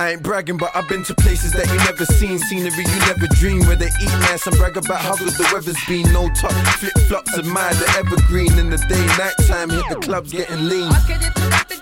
I ain't bragging, but I've been to places that you never seen. Scenery you never dreamed, where they eat nice and brag about how good the weather's been. No top, flip-flops admire the evergreen. In the day, night time, hit the clubs getting lean.